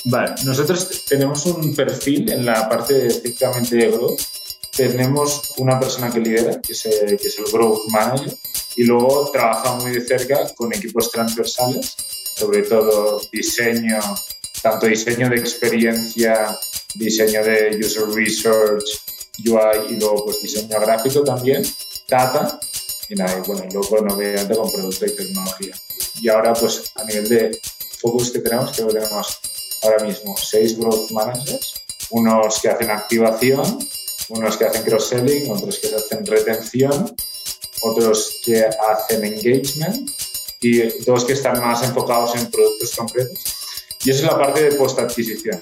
Vale, nosotros tenemos un perfil en la parte estrictamente de growth. Tenemos una persona que lidera, que es el Growth Manager, y luego trabaja muy de cerca con equipos transversales, sobre todo diseño, tanto diseño de experiencia, diseño de user research, UI y luego pues diseño gráfico también, data y nada, y luego obviamente con producto y tecnología. Y ahora pues a nivel de focus que tenemos, creo que tenemos ahora mismo 6 growth managers, unos que hacen activación, unos que hacen cross-selling, otros que hacen retención, otros que hacen engagement y 2 que están más enfocados en productos concretos. Y esa es la parte de post-adquisición.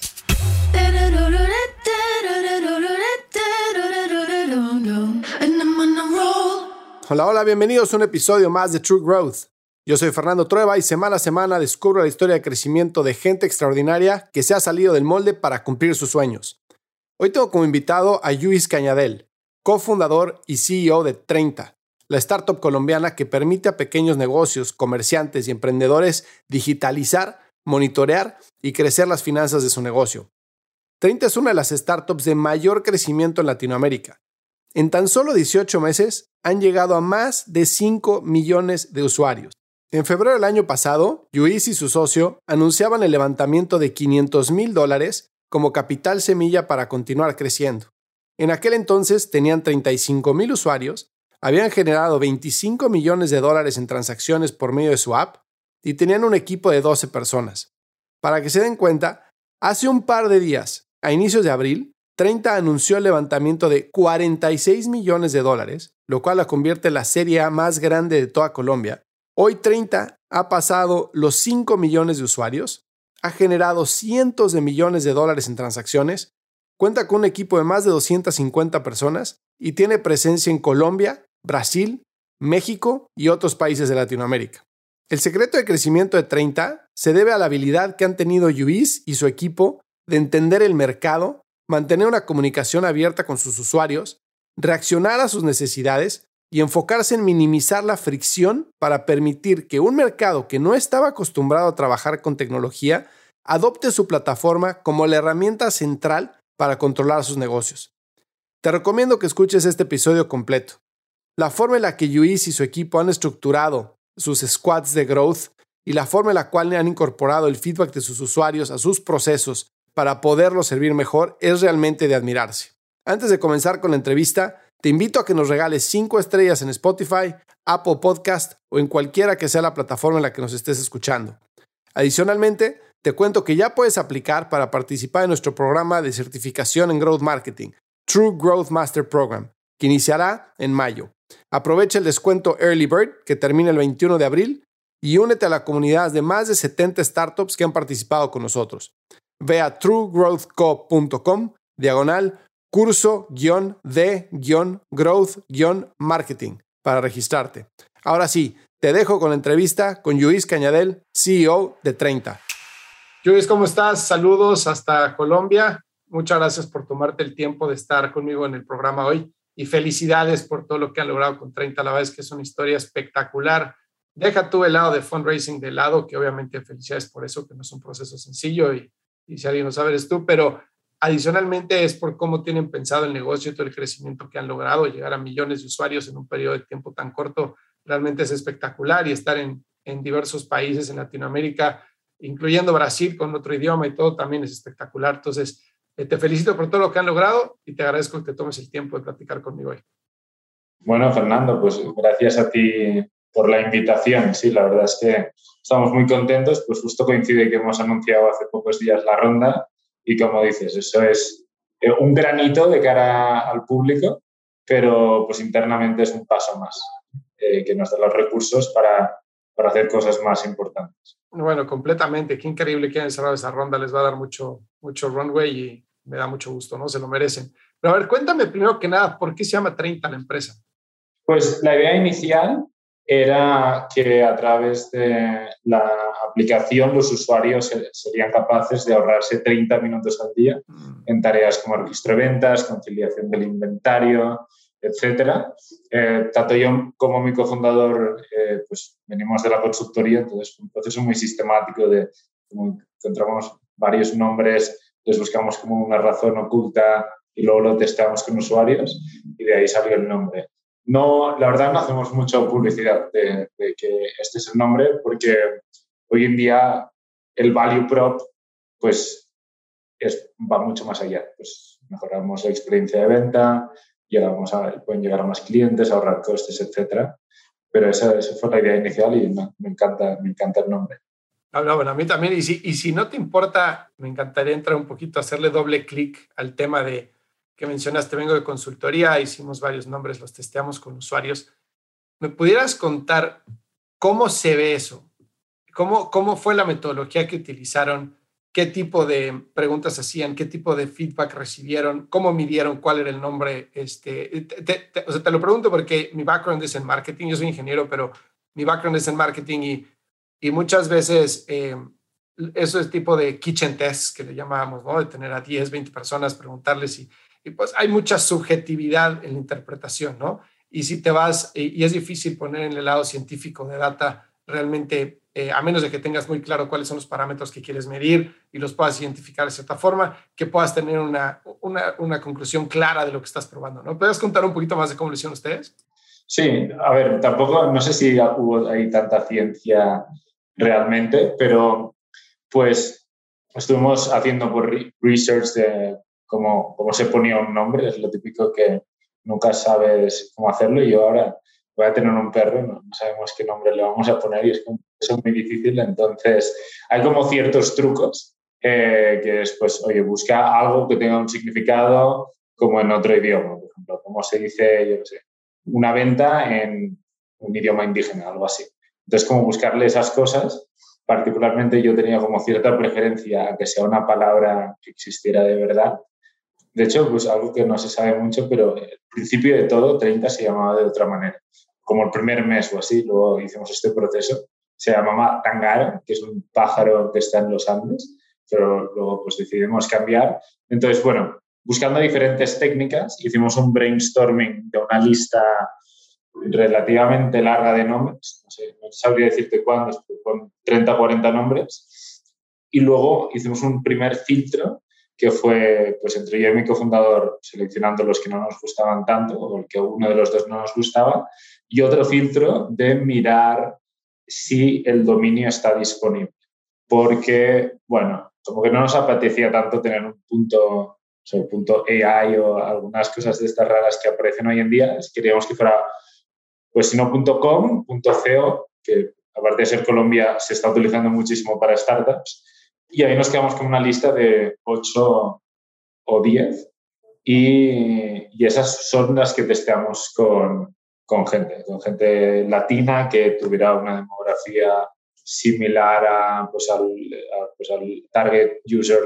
Hola, bienvenidos a un episodio más de True Growth. Yo soy Fernando Trueba y semana a semana descubro la historia de crecimiento de gente extraordinaria que se ha salido del molde para cumplir sus sueños. Hoy tengo como invitado a Lluís Cañadell, cofundador y CEO de 30, la startup colombiana que permite a pequeños negocios, comerciantes y emprendedores digitalizar, monitorear y crecer las finanzas de su negocio. 30 es una de las startups de mayor crecimiento en Latinoamérica. En tan solo 18 meses han llegado a más de 5 millones de usuarios. En febrero del año pasado, Lluís y su socio anunciaban el levantamiento de $500,000 como capital semilla para continuar creciendo. En aquel entonces tenían 35,000 usuarios, habían generado $25 millones en transacciones por medio de su app y tenían un equipo de 12 personas. Para que se den cuenta, hace un par de días, a inicios de abril, 30 anunció el levantamiento de $46 millones, lo cual la convierte en la serie A más grande de toda Colombia. Hoy 30 ha pasado los 5 millones de usuarios, ha generado cientos de millones de dólares en transacciones, cuenta con un equipo de más de 250 personas y tiene presencia en Colombia, Brasil, México y otros países de Latinoamérica. El secreto de crecimiento de 30 se debe a la habilidad que han tenido Lluís y su equipo de entender el mercado, mantener una comunicación abierta con sus usuarios, reaccionar a sus necesidades y enfocarse en minimizar la fricción para permitir que un mercado que no estaba acostumbrado a trabajar con tecnología adopte su plataforma como la herramienta central para controlar sus negocios. Te recomiendo que escuches este episodio completo. La forma en la que Lluís y su equipo han estructurado sus squads de growth y la forma en la cual han incorporado el feedback de sus usuarios a sus procesos para poderlos servir mejor es realmente de admirarse. Antes de comenzar con la entrevista, te invito a que nos regales 5 estrellas en Spotify, Apple Podcast o en cualquiera que sea la plataforma en la que nos estés escuchando. Adicionalmente, te cuento que ya puedes aplicar para participar en nuestro programa de certificación en Growth Marketing, True Growth Master Program, que iniciará en mayo. Aprovecha el descuento Early Bird, que termina el 21 de abril, y únete a la comunidad de más de 70 startups que han participado con nosotros. Ve a truegrowthco.com/curso-de-growth-marketing para registrarte. Ahora sí, te dejo con la entrevista con Lluís Cañadell, CEO de 30. Lluís, ¿cómo estás? Saludos hasta Colombia. Muchas gracias por tomarte el tiempo de estar conmigo en el programa hoy y felicidades por todo lo que han logrado con 30. La verdad es que es una historia espectacular. Deja tú el lado de fundraising de lado, que obviamente felicidades por eso, que no es un proceso sencillo y si alguien no sabe eres tú, pero adicionalmente es por cómo tienen pensado el negocio y todo el crecimiento que han logrado, llegar a millones de usuarios en un periodo de tiempo tan corto, realmente es espectacular y estar en diversos países en Latinoamérica, incluyendo Brasil con otro idioma y todo, también es espectacular. Entonces, te felicito por todo lo que han logrado y te agradezco que te tomes el tiempo de platicar conmigo hoy. Bueno, Fernando, pues gracias a ti por la invitación. Sí, la verdad es que estamos muy contentos, pues justo coincide que hemos anunciado hace pocos días la ronda y como dices, eso es un granito de cara al público, pero pues internamente es un paso más que nos da los recursos para hacer cosas más importantes. Bueno, completamente. Qué increíble que hayan cerrado esa ronda. Les va a dar mucho runway y me da mucho gusto, ¿no? Se lo merecen. Pero a ver, cuéntame primero que nada, ¿por qué se llama 30 la empresa? Pues la idea inicial era que a través de la aplicación los usuarios serían capaces de ahorrarse 30 minutos al día en tareas como registro de ventas, conciliación del inventario, etcétera. Tanto yo como mi cofundador pues venimos de la consultoría, entonces fue un proceso muy sistemático de cómo encontramos varios nombres, les buscamos como una razón oculta y luego lo testeamos con usuarios y de ahí salió el nombre. No, la verdad no hacemos mucha publicidad de que este es el nombre porque hoy en día el value prop pues va mucho más allá. Pues mejoramos la experiencia de venta, pueden llegar a más clientes, ahorrar costes, etcétera. Pero esa fue la idea inicial y me encanta el nombre. No, bueno, a mí también. Y si no te importa, me encantaría entrar un poquito, hacerle doble clic al tema de que mencionaste. Vengo de consultoría, hicimos varios nombres, los testeamos con usuarios. ¿Me pudieras contar cómo se ve eso? ¿Cómo fue la metodología que utilizaron? ¿Qué tipo de preguntas hacían? ¿Qué tipo de feedback recibieron? ¿Cómo midieron cuál era el nombre? O sea, te lo pregunto porque mi background es en marketing. Yo soy ingeniero, pero mi background es en marketing y muchas veces eso es tipo de kitchen tests que le llamábamos, ¿no? De tener a 10, 20 personas, preguntarles y pues hay mucha subjetividad en la interpretación, ¿no? Y si te vas, y es difícil poner en el lado científico de data realmente, a menos de que tengas muy claro cuáles son los parámetros que quieres medir y los puedas identificar de cierta forma, que puedas tener una conclusión clara de lo que estás probando, ¿no? ¿Puedes contar un poquito más de cómo lo hicieron ustedes? Sí, a ver, tampoco, no sé si hubo ahí tanta ciencia realmente, pero pues estuvimos haciendo por research de cómo se ponía un nombre, es lo típico que nunca sabes cómo hacerlo y yo ahora voy a tener un perro, no sabemos qué nombre le vamos a poner y es muy difícil, entonces hay como ciertos trucos que es pues, oye, busca algo que tenga un significado como en otro idioma, por ejemplo, como se dice, yo no sé, una venta en un idioma indígena, algo así. Entonces, como buscarle esas cosas. Particularmente yo tenía como cierta preferencia a que sea una palabra que existiera de verdad. De hecho, pues algo que no se sabe mucho, pero el principio de todo, 30, se llamaba de otra manera. Como el primer mes o así, luego hicimos este proceso. Se llamaba tangara, que es un pájaro que está en los Andes, pero luego pues decidimos cambiar. Entonces, bueno, buscando diferentes técnicas, hicimos un brainstorming de una lista relativamente larga de nombres, no sabría decirte cuántos, pero con 30 o 40 nombres. Y luego hicimos un primer filtro que fue pues, entre yo y mi cofundador seleccionando los que no nos gustaban tanto o el que uno de los dos no nos gustaba y otro filtro de mirar si el dominio está disponible. Porque, bueno, como que no nos apetecía tanto tener un punto, punto AI o algunas cosas de estas raras que aparecen hoy en día. Queríamos que fuera pues si no .com, .co, que aparte de ser Colombia se está utilizando muchísimo para startups. Y ahí nos quedamos con una lista de 8 o 10 y esas son las que testeamos con gente latina que tuviera una demografía similar al target user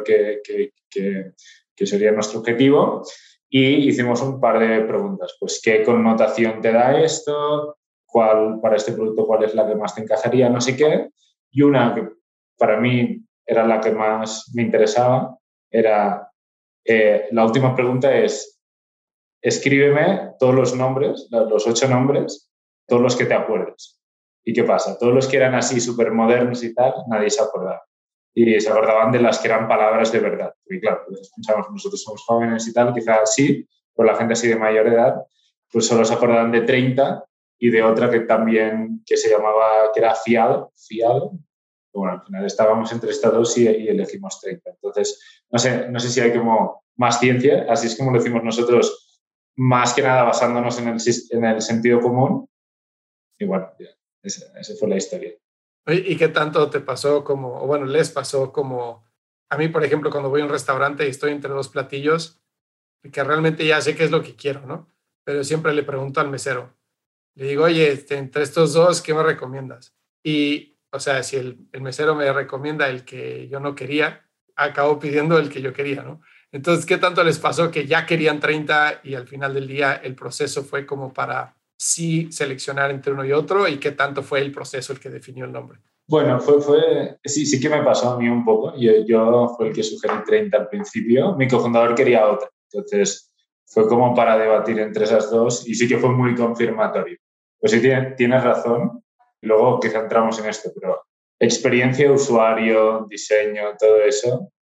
que sería nuestro objetivo. Y hicimos un par de preguntas. Pues, ¿qué connotación te da esto? Para este producto, ¿cuál es la que más te encajaría? No sé qué. Y una que para mí era la que más me interesaba, era la última pregunta es, escríbeme todos los nombres, los 8 nombres, todos los que te acuerdes. ¿Y qué pasa? Todos los que eran así súper modernos y tal, nadie se acordaba. Y se acordaban de las que eran palabras de verdad. Y claro, pues pensamos, nosotros somos jóvenes y tal, quizás sí, pero la gente así de mayor edad, pues solo se acordaban de 30 y de otra que también, que se llamaba, que era fiado. Bueno, al final estábamos entre estas dos y elegimos 30. Entonces, no sé si hay como más ciencia, así es como lo decimos nosotros, más que nada basándonos en el sentido común. Y bueno, esa fue la historia. ¿Y qué tanto te pasó les pasó como a mí, por ejemplo, cuando voy a un restaurante y estoy entre dos platillos, que realmente ya sé qué es lo que quiero, ¿no? Pero siempre le pregunto al mesero, le digo, oye, entre estos dos, ¿qué me recomiendas? Y, o sea, si el mesero me recomienda el que yo no quería, acabo pidiendo el que yo quería, ¿no? Entonces, ¿qué tanto les pasó que ya querían 30 y al final del día el proceso fue como para sí seleccionar entre uno y otro y qué tanto fue el proceso el que definió el nombre? Bueno, sí que me pasó a mí un poco. Yo fue el que sugerí 30 al principio. Mi cofundador quería otra. Entonces, fue como para debatir entre esas dos y sí que fue muy confirmatorio. Pues sí, tienes razón. Luego quizá entramos en esto, pero experiencia de usuario, diseño, todo eso,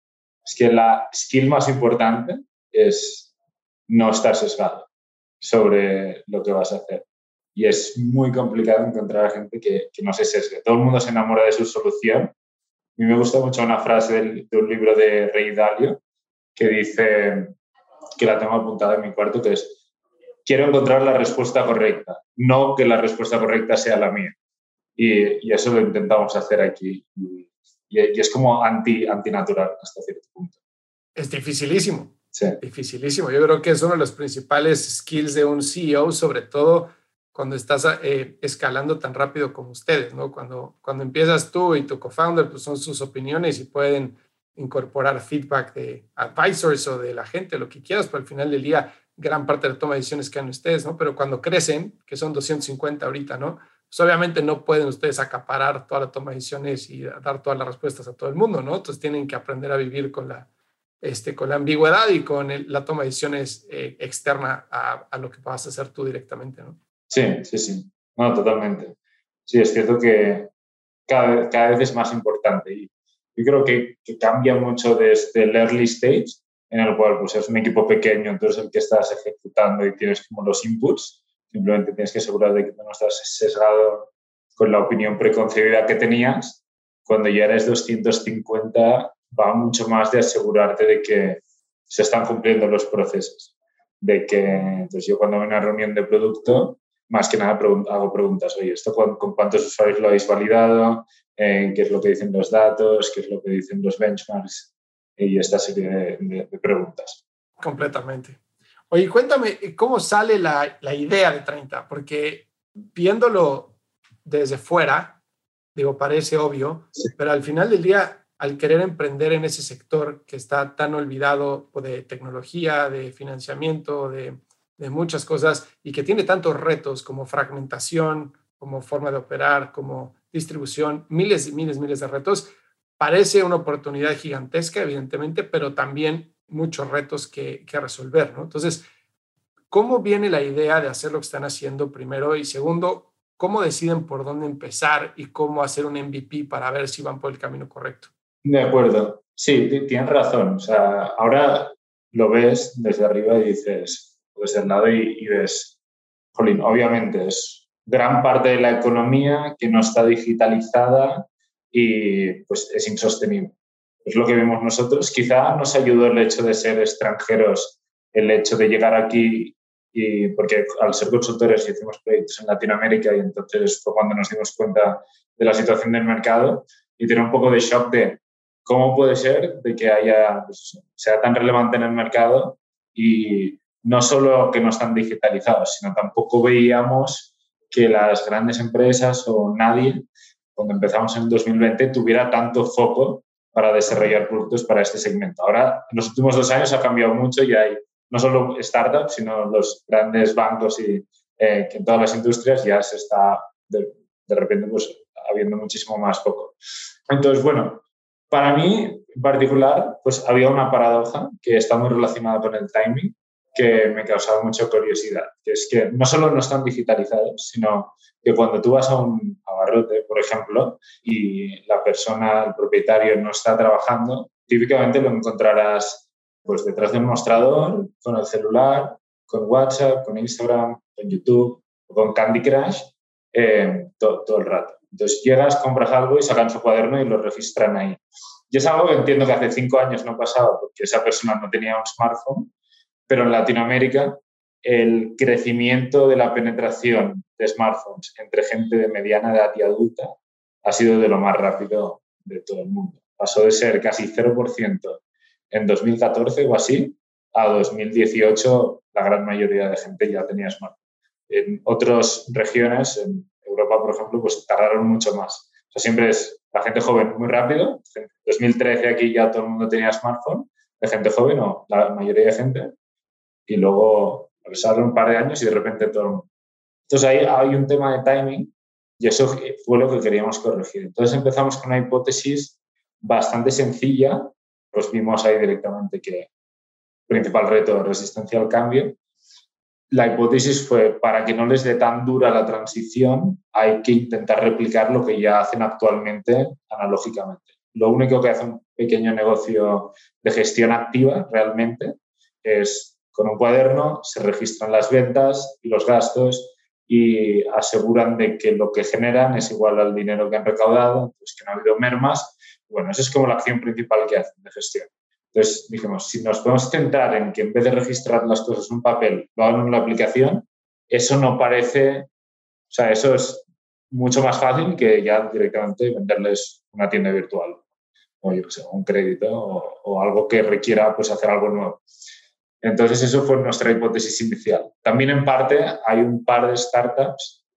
es que la skill más importante es no estar sesgado sobre lo que vas a hacer. Y es muy complicado encontrar a gente que no se sesgue. Todo el mundo se enamora de su solución. A mí me gusta mucho una frase de un libro de Ray Dalio que dice, que la tengo apuntada en mi cuarto, que es: quiero encontrar la respuesta correcta, no que la respuesta correcta sea la mía. Y eso lo intentamos hacer aquí. Y es como antinatural hasta cierto punto. Es dificilísimo. Sí. Dificilísimo. Yo creo que es uno de los principales skills de un CEO, sobre todo cuando estás escalando tan rápido como ustedes, ¿no? Cuando empiezas tú y tu co-founder, pues son sus opiniones y pueden incorporar feedback de advisors o de la gente, lo que quieras, pero al final del día, gran parte de la toma de decisiones quedan ustedes, ¿no? Pero cuando crecen, que son 250 ahorita, ¿no? Pues obviamente no pueden ustedes acaparar toda la toma de decisiones y dar todas las respuestas a todo el mundo, ¿no? Entonces tienen que aprender a vivir con la ambigüedad y con la toma de decisiones externa a lo que vas a hacer tú directamente, ¿no? Sí. No, totalmente. Sí, es cierto que cada vez es más importante. Y yo creo que cambia mucho desde el early stage, en el cual pues, es un equipo pequeño, entonces el que estás ejecutando y tienes como los inputs, simplemente tienes que asegurar de que no estás sesgado con la opinión preconcebida que tenías. Cuando ya eres 250, va mucho más de asegurarte de que se están cumpliendo los procesos. Entonces yo cuando voy a una reunión de producto, más que nada hago preguntas. Oye, ¿esto con cuántos usuarios lo habéis validado? ¿Qué es lo que dicen los datos? ¿Qué es lo que dicen los benchmarks? Y esta serie de preguntas. Completamente. Oye, cuéntame, ¿cómo sale la idea de 30? Porque viéndolo desde fuera, digo, parece obvio, sí, pero al final del día, al querer emprender en ese sector que está tan olvidado de tecnología, de financiamiento, de muchas cosas y que tiene tantos retos como fragmentación, como forma de operar, como distribución, miles de retos, parece una oportunidad gigantesca, evidentemente, pero también muchos retos que resolver, ¿no? Entonces, ¿cómo viene la idea de hacer lo que están haciendo primero? Y segundo, ¿cómo deciden por dónde empezar y cómo hacer un MVP para ver si van por el camino correcto? De acuerdo. Sí, tienes razón. O sea, ahora lo ves desde arriba y dices, desde el lado y ves, jolín, obviamente es gran parte de la economía que no está digitalizada y pues es insostenible. Es lo que vemos nosotros. Quizá nos ayudó el hecho de ser extranjeros, el hecho de llegar aquí, y porque al ser consultores hicimos proyectos en Latinoamérica y entonces fue cuando nos dimos cuenta de la situación del mercado y tener un poco de shock de cómo puede ser de que pues, sea tan relevante en el mercado y no solo que no están digitalizados, sino tampoco veíamos que las grandes empresas o nadie, cuando empezamos en 2020, tuviera tanto foco para desarrollar productos para este segmento. Ahora, en los últimos 2 años ha cambiado mucho y hay no solo startups, sino los grandes bancos y que en todas las industrias ya se está de repente pues habiendo muchísimo más foco. Entonces, bueno, para mí en particular pues había una paradoja que está muy relacionada con el timing que me causaba mucha curiosidad, que es que no solo no están digitalizados, sino que cuando tú vas a un abarrote, por ejemplo, y la persona, el propietario, no está trabajando, típicamente lo encontrarás pues detrás del mostrador, con el celular, con WhatsApp, con Instagram, con YouTube o con Candy Crush todo el rato. Entonces llegas, compras algo y sacan su cuaderno y lo registran ahí. Y es algo que entiendo que hace 5 años no pasaba porque esa persona no tenía un smartphone, pero en Latinoamérica el crecimiento de la penetración de smartphones entre gente de mediana edad y adulta ha sido de lo más rápido de todo el mundo. Pasó de ser casi 0% en 2014 o así, a 2018 la gran mayoría de gente ya tenía smartphone. En otras regiones, en Europa, por ejemplo, pues tardaron mucho más. O sea, siempre es la gente joven muy rápido. En 2013 aquí ya todo el mundo tenía smartphone, de gente joven o la mayoría de gente. Y luego pasaron un par de años y de repente todo el mundo. Entonces ahí hay un tema de timing y eso fue lo que queríamos corregir. Entonces empezamos con una hipótesis bastante sencilla, pues vimos ahí directamente que el principal reto es resistencia al cambio. La hipótesis fue, para que no les dé tan dura la transición, hay que intentar replicar lo que ya hacen actualmente analógicamente. lo único que hace un pequeño negocio de gestión activa realmente es con un cuaderno se registran las ventas y los gastos y aseguran de que lo que generan es igual al dinero que han recaudado, pues que no ha habido mermas. Bueno, esa es como la acción principal que hacen de gestión. Entonces dijimos, si nos podemos centrar en que en vez de registrar las cosas en un papel, lo hagan en una aplicación, eso no parece, o sea, eso es mucho más fácil que ya directamente venderles una tienda virtual o yo qué sé, un crédito o algo que requiera pues hacer algo nuevo. Entonces, eso fue nuestra hipótesis inicial. También, en parte, hay un par de startups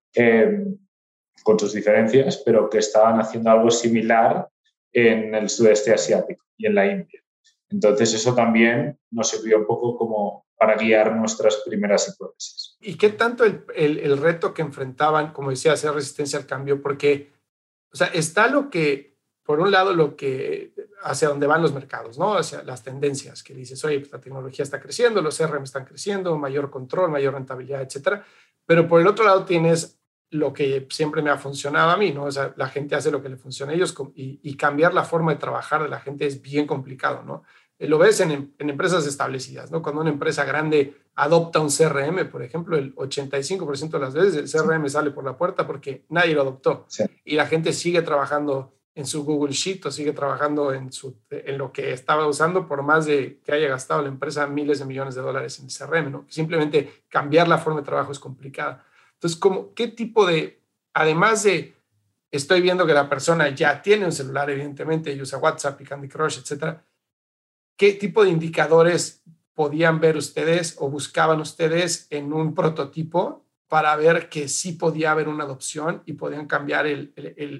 con sus diferencias, pero que estaban haciendo algo similar en el sudeste asiático y en la India. Entonces, eso también nos sirvió un poco como para guiar nuestras primeras hipótesis. ¿Y qué tanto el reto que enfrentaban, como decía, hacer resistencia al cambio? Porque, o sea, está lo que, por un lado, lo que hacia dónde van los mercados, ¿no? Hacia las tendencias, que dices, oye, pues la tecnología está creciendo, los CRM están creciendo, mayor control, mayor rentabilidad, etcétera. Pero por el otro lado tienes lo que siempre me ha funcionado a mí, ¿no? O sea, la gente hace lo que le funciona a ellos y cambiar la forma de trabajar de la gente es bien complicado, ¿no? Lo ves en empresas establecidas, ¿no? Cuando una empresa grande adopta un CRM, por ejemplo, el 85% de las veces el CRM sale por la puerta porque nadie lo adoptó. Sí. Y la gente sigue trabajando en su Google Sheet o sigue trabajando en lo que estaba usando por más de que haya gastado la empresa miles de millones de dólares en el CRM, ¿no? Simplemente cambiar la forma de trabajo es complicada. Entonces, ¿qué tipo de, además de, estoy viendo que la persona ya tiene un celular, evidentemente, y usa WhatsApp y Candy Crush, etcétera, ¿qué tipo de indicadores podían ver ustedes o buscaban ustedes en un prototipo para ver que sí podía haber una adopción y podían cambiar el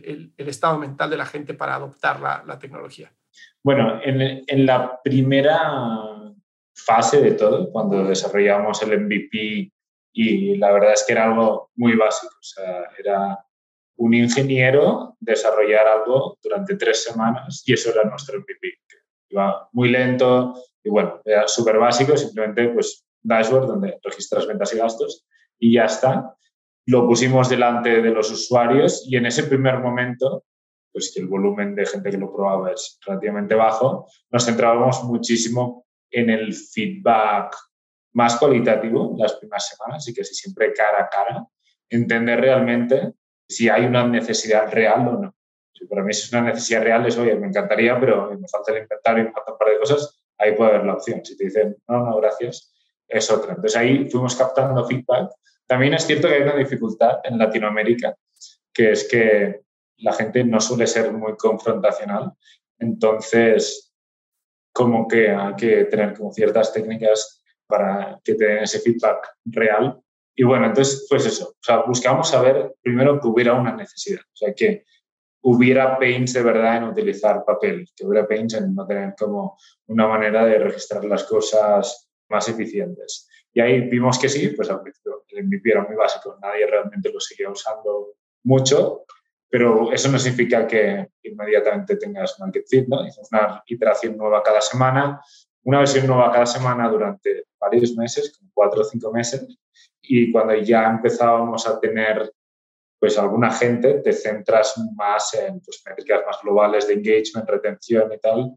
estado mental de la gente para adoptar la tecnología? Bueno, en la primera fase de todo, cuando desarrollamos el MVP, y la verdad es que era algo muy básico, o sea, era un ingeniero desarrollar algo durante 3 semanas y eso era nuestro MVP. Iba muy lento y bueno, era súper básico, simplemente pues dashboard donde registras ventas y gastos y ya está. Lo pusimos delante de los usuarios y en ese primer momento, pues que el volumen de gente que lo probaba es relativamente bajo, nos centrábamos muchísimo en el feedback más cualitativo las primeras semanas y que si siempre cara a cara, entender realmente si hay una necesidad real o no. Si para mí es una necesidad real, es, oye, me encantaría, pero me falta el inventario, me falta un par de cosas, ahí puede haber la opción. Si te dicen, no, gracias, es otra. Entonces ahí fuimos captando feedback. También es cierto que hay una dificultad en Latinoamérica, que es que la gente no suele ser muy confrontacional. Entonces, como que hay que tener como ciertas técnicas para que te den ese feedback real. Y bueno, entonces, pues eso. O sea, buscamos saber primero que hubiera una necesidad. O sea, que hubiera pains de verdad en utilizar papel, que hubiera pains en no tener como una manera de registrar las cosas más eficientes. Y ahí vimos que sí, pues al principio el MVP era muy básico, nadie realmente lo seguía usando mucho, pero eso no significa que inmediatamente tengas market fit, ¿no? Hicimos una iteración nueva cada semana, una versión nueva cada semana durante varios meses, como 4 o 5 meses, y cuando ya empezábamos a tener pues alguna gente, te centras más en pues, métricas más globales de engagement, retención y tal,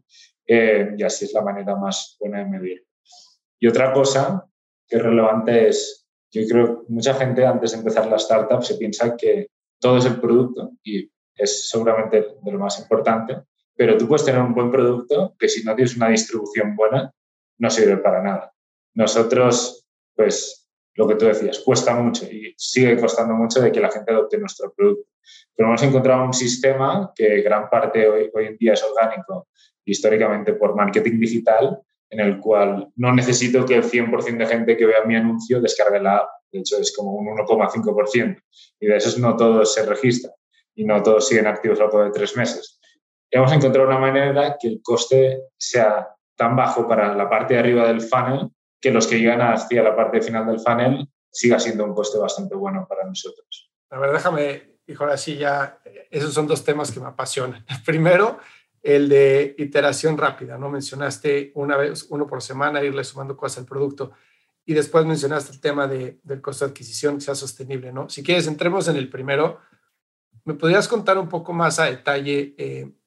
y así es la manera más buena de medir. Y otra cosa que es relevante es, yo creo que mucha gente antes de empezar la startup se piensa que todo es el producto y es seguramente de lo más importante, pero tú puedes tener un buen producto que si no tienes una distribución buena no sirve para nada. Nosotros, pues, lo que tú decías, cuesta mucho y sigue costando mucho de que la gente adopte nuestro producto. Pero hemos encontrado un sistema que gran parte hoy en día es orgánico, históricamente por marketing digital, en el cual no necesito que el 100% de gente que vea mi anuncio descargue la app. De hecho, es como un 1,5%. Y de esos no todos se registran y no todos siguen activos al cabo de 3 meses. Y hemos encontrado una manera que el coste sea tan bajo para la parte de arriba del funnel que los que llegan hacia la parte final del funnel siga siendo un coste bastante bueno para nosotros. A ver, déjame, hijo, ahora sí ya, esos son 2 temas que me apasionan. El primero, el de iteración rápida, ¿no? Mencionaste uno por semana, irle sumando cosas al producto. Y después mencionaste el tema del costo de adquisición que sea sostenible, ¿no? Si quieres, entremos en el primero. ¿Me podrías contar un poco más a detalle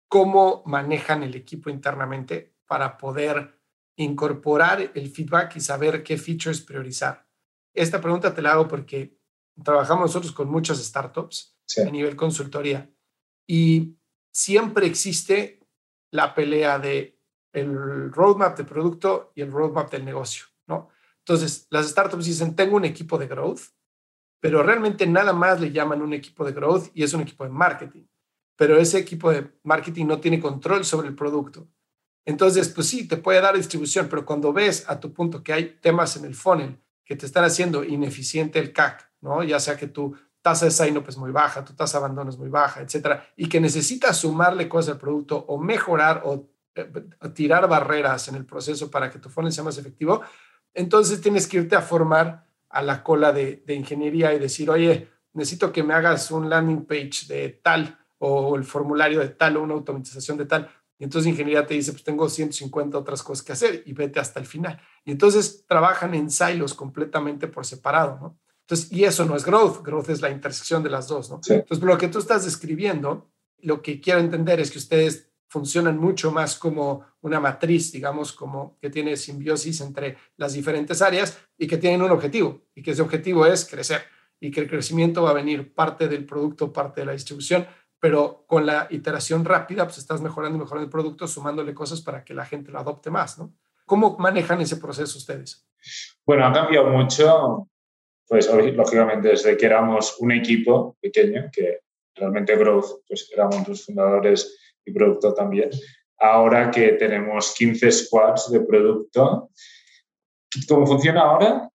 ¿cómo manejan el equipo internamente para poder incorporar el feedback y saber qué features priorizar? Esta pregunta te la hago porque trabajamos nosotros con muchas startups a nivel consultoría y siempre existe la pelea de el roadmap de producto y el roadmap del negocio, ¿no? Entonces, las startups dicen, tengo un equipo de growth, pero realmente nada más le llaman un equipo de growth y es un equipo de marketing. Pero ese equipo de marketing no tiene control sobre el producto. Entonces, pues sí, te puede dar distribución, pero cuando ves a tu punto que hay temas en el funnel que te están haciendo ineficiente el CAC, ¿no? Ya sea que tu tasa de sign-up es muy baja, tu tasa de abandono es muy baja, etcétera, y que necesitas sumarle cosas al producto o mejorar o tirar barreras en el proceso para que tu funnel sea más efectivo, entonces tienes que irte a formar a la cola de ingeniería y decir, oye, necesito que me hagas un landing page de tal o el formulario de tal o una automatización de tal. Y entonces ingeniería te dice, pues tengo 150 otras cosas que hacer y vete hasta el final. Y entonces trabajan en silos completamente por separado, ¿no? Entonces, y eso no es growth, growth es la intersección de las dos, ¿no? Sí. Entonces, lo que tú estás describiendo, lo que quiero entender es que ustedes funcionan mucho más como una matriz, digamos, como que tiene simbiosis entre las diferentes áreas y que tienen un objetivo, y que ese objetivo es crecer, y que el crecimiento va a venir parte del producto, parte de la distribución, pero con la iteración rápida, pues estás mejorando y mejorando el producto, sumándole cosas para que la gente lo adopte más, ¿no? ¿Cómo manejan ese proceso ustedes? Bueno, ha cambiado mucho, pues lógicamente desde que éramos un equipo pequeño, que realmente Growth, pues éramos los fundadores y producto también. Ahora que tenemos 15 squads de producto, ¿cómo funciona ahora?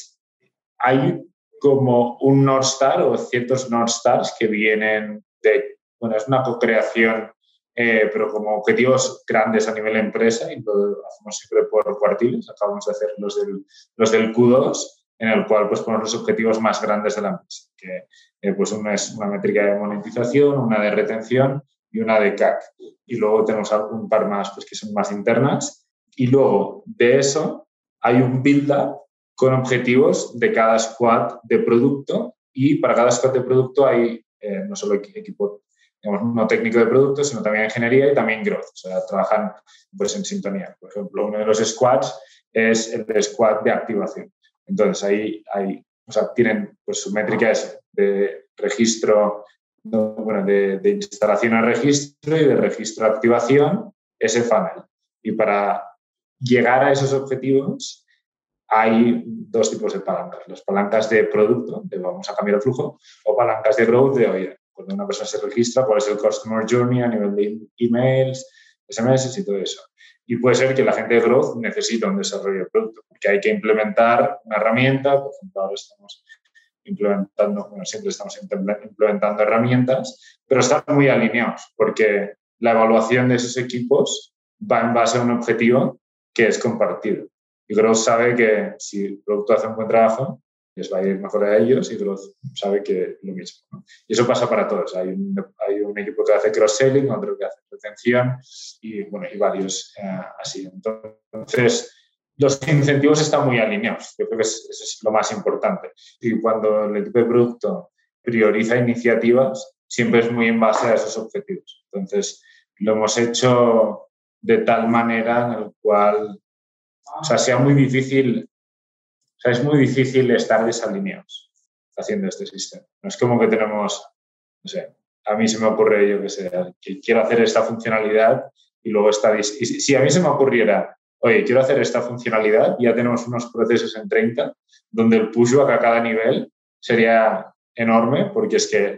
Hay como un North Star o ciertos North Stars que vienen de, bueno, es una co-creación, pero como objetivos grandes a nivel empresa, y lo hacemos siempre por cuartiles. Acabamos de hacer los del Q2, en el cual pues ponemos los objetivos más grandes de la empresa, que pues una es una métrica de monetización, una de retención y una de CAC. Y luego tenemos un par más pues, que son más internas. Y luego de eso hay un build-up con objetivos de cada squad de producto, y para cada squad de producto hay no solo equipo, digamos, no técnico de producto, sino también ingeniería y también growth. O sea, trabajan pues, en sintonía. Por ejemplo, uno de los squads es el squad de activación. Entonces, ahí o sea, tienen pues, sus métricas de registro, bueno, de instalación a registro y de registro a activación, ese funnel. Y para llegar a esos objetivos, hay dos tipos de palancas. Las palancas de producto, de vamos a cambiar el flujo, o palancas de growth, de oye, cuando una persona se registra, cuál es el customer journey a nivel de emails, SMS y todo eso. Y puede ser que la gente de growth necesita un desarrollo de producto, porque hay que implementar una herramienta. Por ejemplo, ahora estamos implementando, bueno, siempre estamos implementando herramientas, pero están muy alineados, porque la evaluación de esos equipos va en base a un objetivo que es compartido. Y Growth sabe que si el producto hace un buen trabajo, les va a ir mejor a ellos, y Growth sabe que lo mismo, ¿no? Y eso pasa para todos. Hay un equipo que hace cross-selling, otro que hace retención y, bueno, y varios así. Entonces, los incentivos están muy alineados. Yo creo que eso es lo más importante. Y cuando el equipo de producto prioriza iniciativas, siempre es muy en base a esos objetivos. Entonces, lo hemos hecho de tal manera en el cual, o sea, sea muy difícil, o sea, es muy difícil estar desalineados haciendo este sistema. No es como que tenemos, no sé, a mí se me ocurre, yo que quiero hacer esta funcionalidad y luego está... Y si a mí se me ocurriera, oye, quiero hacer esta funcionalidad, ya tenemos unos procesos en 30 donde el pushback a cada nivel sería enorme, porque es que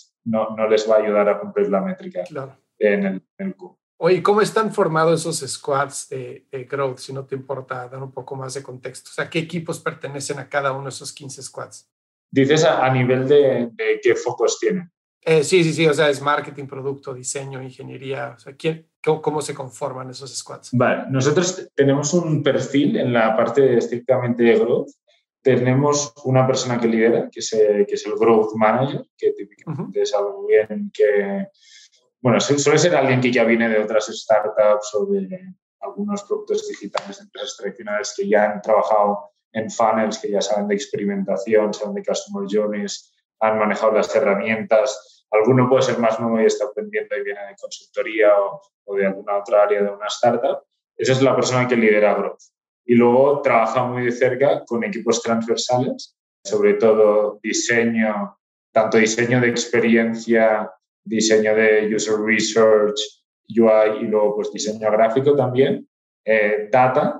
no les va a ayudar a cumplir la métrica. Claro. En el Q. Oye, ¿cómo están formados esos squads de growth, si no te importa dar un poco más de contexto? O sea, ¿qué equipos pertenecen a cada uno de esos 15 squads? Dices a nivel de qué focos tienen. Sí, o sea, es marketing, producto, diseño, ingeniería. O sea, ¿cómo se conforman esos squads? Vale, nosotros tenemos un perfil en la parte estrictamente de growth. Tenemos una persona que lidera, que es el Growth Manager, que típicamente es alguien que, bueno, suele ser alguien que ya viene de otras startups o de algunos productos digitales de empresas tradicionales que ya han trabajado en funnels, que ya saben de experimentación, saben de customer journeys, han manejado las herramientas. Alguno puede ser más nuevo y está aprendiendo y viene de consultoría o de alguna otra área de una startup. Esa es la persona que lidera Growth. Y luego trabaja muy de cerca con equipos transversales, sobre todo tanto diseño de experiencia, diseño de user research, UI y luego pues diseño gráfico también, data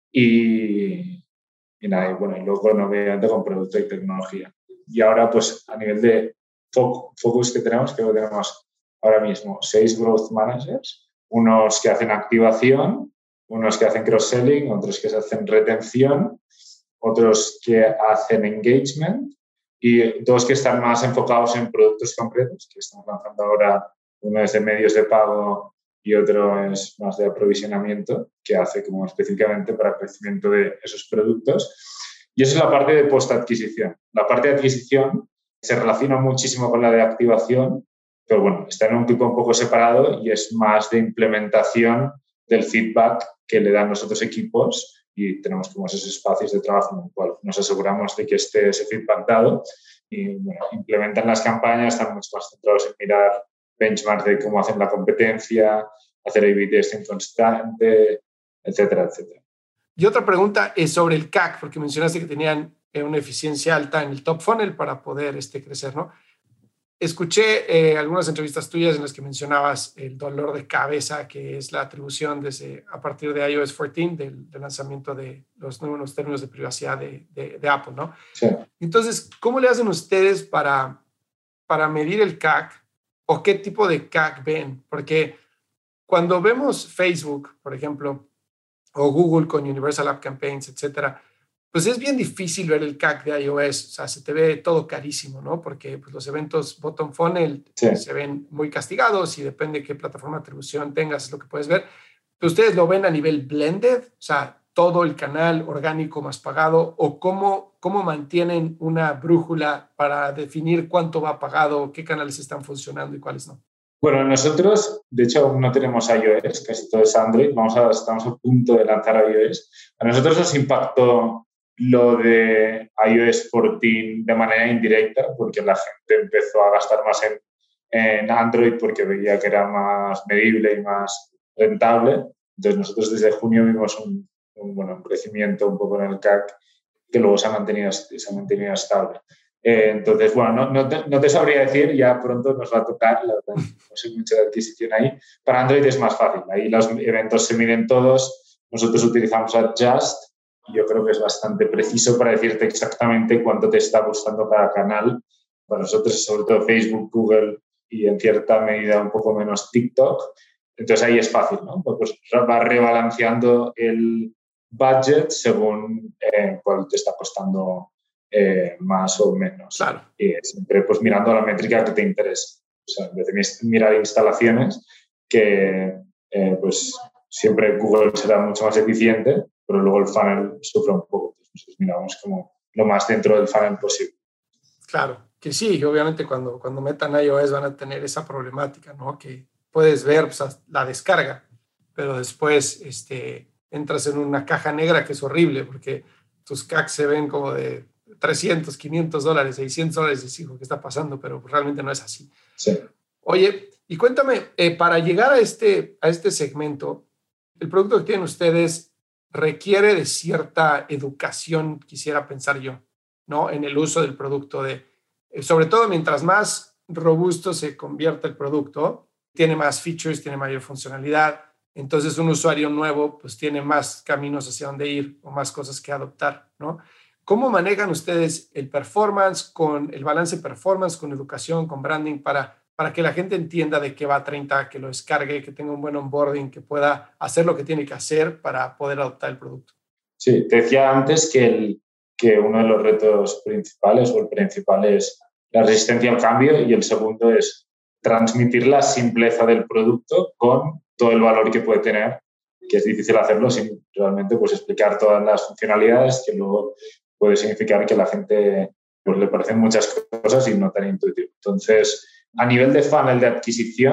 y nada, y luego obviamente con producto y tecnología. Y ahora pues a nivel de focus que tenemos, creo que tenemos ahora mismo 6 growth managers, unos que hacen activación, unos que hacen cross-selling, otros que hacen retención, otros que hacen engagement y 2 que están más enfocados en productos concretos, que estamos lanzando ahora. Uno es de medios de pago y otro es más de aprovisionamiento, que hace como específicamente para el crecimiento de esos productos. Y esa es la parte de post-adquisición. La parte de adquisición se relaciona muchísimo con la de activación, pero bueno, está en un equipo un poco separado y es más de implementación del feedback que le dan los otros equipos y tenemos como esos espacios de trabajo en el cual nos aseguramos de que esté ese feedback dado y implementan las campañas, están mucho más centrados en mirar benchmarks de cómo hacen la competencia, hacer A/B testing constante, etcétera, etcétera. Y otra pregunta es sobre el CAC, porque mencionaste que tenían una eficiencia alta en el top funnel para poder crecer, ¿no? Escuché algunas entrevistas tuyas en las que mencionabas el dolor de cabeza que es la atribución a partir de iOS 14 del lanzamiento de los nuevos términos de privacidad de Apple, ¿no? Sí. Entonces, ¿cómo le hacen ustedes para medir el CAC o qué tipo de CAC ven? Porque cuando vemos Facebook, por ejemplo, o Google con Universal App Campaigns, etcétera, pues es bien difícil ver el CAC de iOS. O sea, se te ve todo carísimo, ¿no? Porque pues, los eventos bottom funnel se ven muy castigados y depende de qué plataforma de atribución tengas, es lo que puedes ver. Pero ustedes lo ven a nivel blended, o sea, todo el canal orgánico más pagado, o cómo mantienen una brújula para definir cuánto va pagado, qué canales están funcionando y cuáles no. Bueno, nosotros, de hecho, aún no tenemos iOS, casi todo es Android. Estamos a punto de lanzar iOS. A nosotros nos impactó lo de iOS 14 de manera indirecta, porque la gente empezó a gastar más en Android porque veía que era más medible y más rentable. Entonces, nosotros desde junio vimos un crecimiento un poco en el CAC que luego se ha mantenido estable. Entonces, bueno, no te sabría decir, ya pronto nos va a tocar, la verdad, no sé mucho de adquisición ahí. Para Android es más fácil, ahí los eventos se miden todos, nosotros utilizamos Adjust y yo creo que es bastante preciso para decirte exactamente cuánto te está costando cada canal. Para nosotros, sobre todo Facebook, Google y en cierta medida un poco menos TikTok. Entonces ahí es fácil, ¿no? Pues va rebalanceando el budget según cuál te está costando más o menos. Claro. Y siempre pues mirando la métrica que te interesa. O sea, en vez de mirar instalaciones, que pues siempre Google será mucho más eficiente, pero luego el funnel sufre un poco. Entonces miramos como lo más dentro del funnel posible. Claro, que sí, obviamente cuando metan iOS van a tener esa problemática, ¿no? Que puedes ver pues, la descarga, pero después entras en una caja negra que es horrible porque tus CAC se ven como de $300, $500, $600, y hijo, ¿qué está pasando? Pero realmente no es así. Sí. Oye, y cuéntame, para llegar a este segmento, el producto que tienen ustedes requiere de cierta educación, quisiera pensar yo, ¿no? En el uso del producto, sobre todo mientras más robusto se convierta el producto, tiene más features, tiene mayor funcionalidad. Entonces, un usuario nuevo pues tiene más caminos hacia dónde ir o más cosas que adoptar, ¿no? ¿Cómo manejan ustedes el performance, con el balance performance, con educación, con branding, para que la gente entienda de qué va 30, que lo descargue, que tenga un buen onboarding, que pueda hacer lo que tiene que hacer para poder adoptar el producto? Sí, te decía antes que uno de los retos principales o el principal es la resistencia al cambio y el segundo es transmitir la simpleza del producto con todo el valor que puede tener, que es difícil hacerlo sin realmente pues, explicar todas las funcionalidades, que luego puede significar que a la gente pues, le parecen muchas cosas y no tan intuitivo. Entonces, a nivel de funnel de adquisición,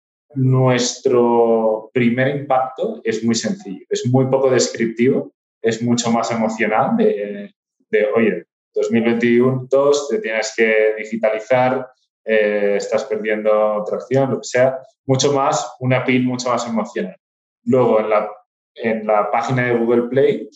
nuestro primer impacto es muy sencillo, es muy poco descriptivo, es mucho más emocional de oye, 2021 te tienes que digitalizar, estás perdiendo tracción, lo que sea, mucho más, una appeal mucho más emocional. Luego, en la página de Google Play,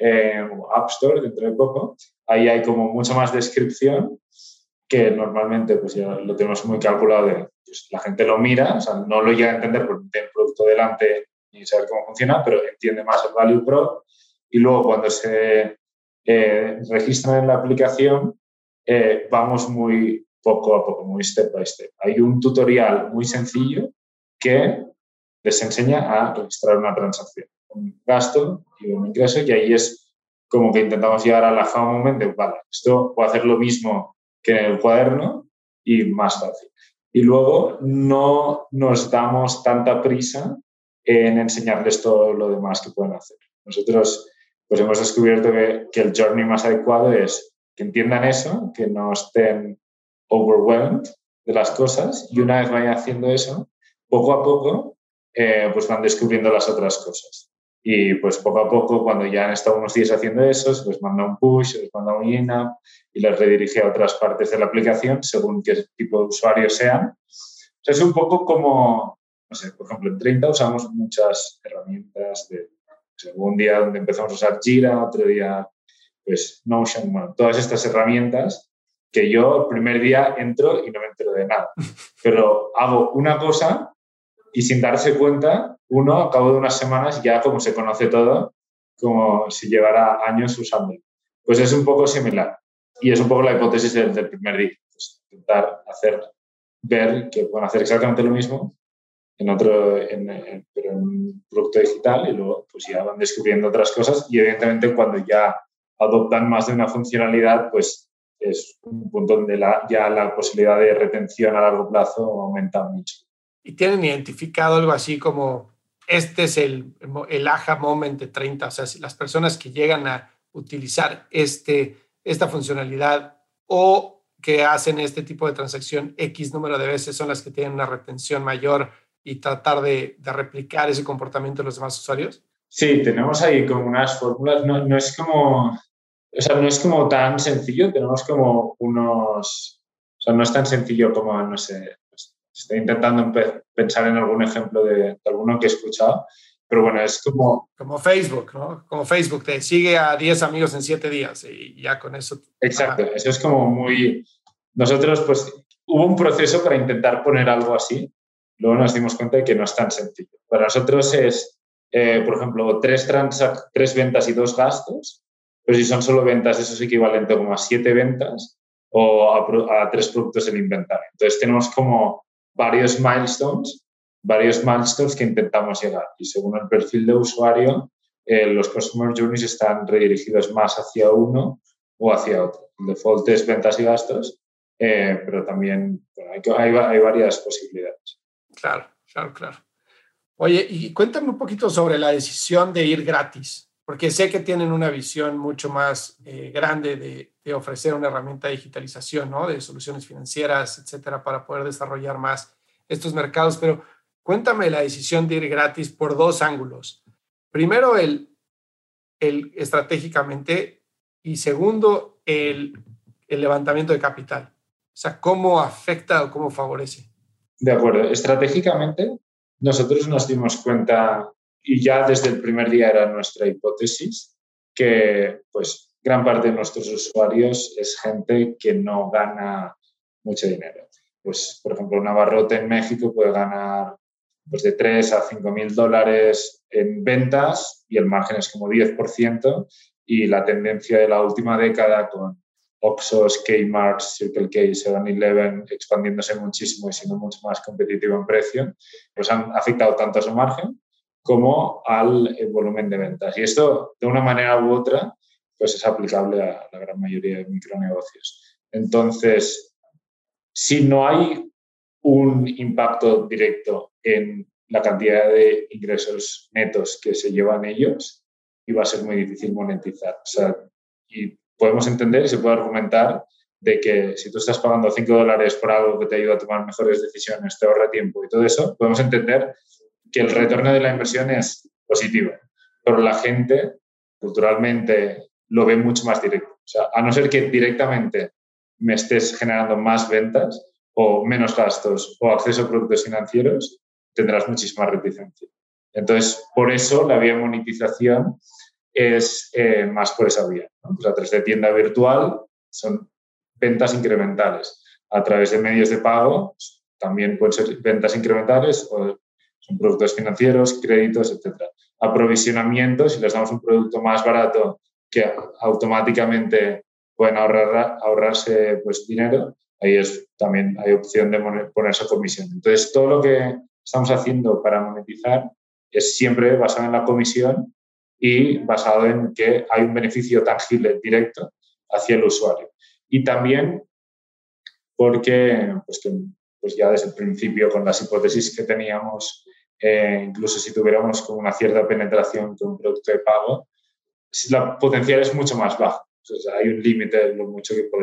o App Store, dentro de poco, ahí hay como mucha más descripción que normalmente pues ya lo tenemos muy calculado. Pues la gente lo mira, o sea, no lo llega a entender porque tiene el producto delante y saber cómo funciona, pero entiende más el value prop. Y luego, cuando se registran en la aplicación, vamos muy poco a poco, muy step by step. Hay un tutorial muy sencillo que les enseña a registrar una transacción, un gasto y un ingreso, y ahí es como que intentamos llegar al aha moment de, vale, esto puedo hacer lo mismo que en el cuaderno y más fácil. Y luego no nos damos tanta prisa en enseñarles todo lo demás que pueden hacer. Nosotros pues hemos descubierto que el journey más adecuado es que entiendan eso, que no estén overwhelmed de las cosas, y una vez vayan haciendo eso, poco a poco pues van descubriendo las otras cosas. Y pues poco a poco, cuando ya han estado unos días haciendo eso, se les manda un push, se les manda un in-app y les redirige a otras partes de la aplicación según qué tipo de usuarios sean. O sea, es un poco como, no sé, por ejemplo, en 30 usamos muchas herramientas de, un día donde empezamos a usar Jira, otro día pues Notion, bueno, todas estas herramientas que yo el primer día entro y no me entero de nada. Pero hago una cosa y sin darse cuenta, uno, a cabo de unas semanas, ya como se conoce todo, como si llevara años usándolo. Pues es un poco similar. Y es un poco la hipótesis del primer día. Pues intentar ver que pueden hacer exactamente lo mismo pero en un producto digital, y luego pues ya van descubriendo otras cosas, y evidentemente cuando ya adoptan más de una funcionalidad, pues es un punto donde ya la posibilidad de retención a largo plazo aumenta mucho. ¿Y tienen identificado algo así como este es el aha moment de 30? O sea, si las personas que llegan a utilizar esta funcionalidad o que hacen este tipo de transacción X número de veces son las que tienen una retención mayor y tratar de replicar ese comportamiento de los demás usuarios? Sí, tenemos ahí como unas fórmulas. No es como, o sea, no es como tan sencillo. Tenemos como unos, o sea, no es tan sencillo como, no sé, estoy intentando pensar en algún ejemplo de alguno que he escuchado, pero bueno, es como... Como Facebook, ¿no? Como Facebook te sigue a 10 amigos en 7 días y ya con eso... Exacto, eso es como muy... Nosotros, pues, hubo un proceso para intentar poner algo así. Luego nos dimos cuenta de que no es tan sencillo. Para nosotros es, por ejemplo, 3 ventas y 2 gastos, pero si son solo ventas, eso es equivalente como a 7 ventas o a 3 productos en inventario. Entonces tenemos como varios milestones que intentamos llegar, y según el perfil de usuario, los Customer Journeys están redirigidos más hacia uno o hacia otro. El default es ventas y gastos, pero también bueno, hay varias posibilidades. Claro. Oye, y cuéntame un poquito sobre la decisión de ir gratis, porque sé que tienen una visión mucho más grande de ofrecer una herramienta de digitalización, ¿no? De soluciones financieras, etcétera, para poder desarrollar más estos mercados. Pero cuéntame la decisión de ir gratis por 2 ángulos. Primero, el estratégicamente, y segundo, el levantamiento de capital. O sea, ¿cómo afecta o cómo favorece? De acuerdo. Estratégicamente, nosotros nos dimos cuenta, y ya desde el primer día era nuestra hipótesis, que pues gran parte de nuestros usuarios es gente que no gana mucho dinero. Pues, por ejemplo, un abarrote en México puede ganar pues, de 3 a 5 mil dólares en ventas y el margen es como 10%, y la tendencia de la última década con Oxxos, Kmart, Circle K, 7-Eleven expandiéndose muchísimo y siendo mucho más competitivo en precio, pues han afectado tanto a su margen como al volumen de ventas. Y esto, de una manera u otra, pues es aplicable a la gran mayoría de micronegocios. Entonces, si no hay un impacto directo en la cantidad de ingresos netos que se llevan ellos, iba a ser muy difícil monetizar. O sea, y podemos entender y se puede argumentar de que si tú estás pagando $5 por algo que te ayuda a tomar mejores decisiones, te ahorra tiempo y todo eso, podemos entender que el retorno de la inversión es positivo. Pero la gente culturalmente lo ve mucho más directo. O sea, a no ser que directamente me estés generando más ventas o menos gastos o acceso a productos financieros, tendrás muchísima reticencia. Entonces, por eso la vía de monetización es más por esa vía, ¿no? Pues a través de tienda virtual son ventas incrementales. A través de medios de pago también pueden ser ventas incrementales o son productos financieros, créditos, etc. Aprovisionamiento, si les damos un producto más barato que automáticamente pueden ahorrarse pues, dinero, ahí también hay opción de ponerse comisión. Entonces, todo lo que estamos haciendo para monetizar es siempre basado en la comisión y basado en que hay un beneficio tangible directo hacia el usuario. Y también porque pues ya desde el principio, con las hipótesis que teníamos, incluso si tuviéramos como una cierta penetración con un producto de pago, la potencial es mucho más baja. O sea, hay un límite de lo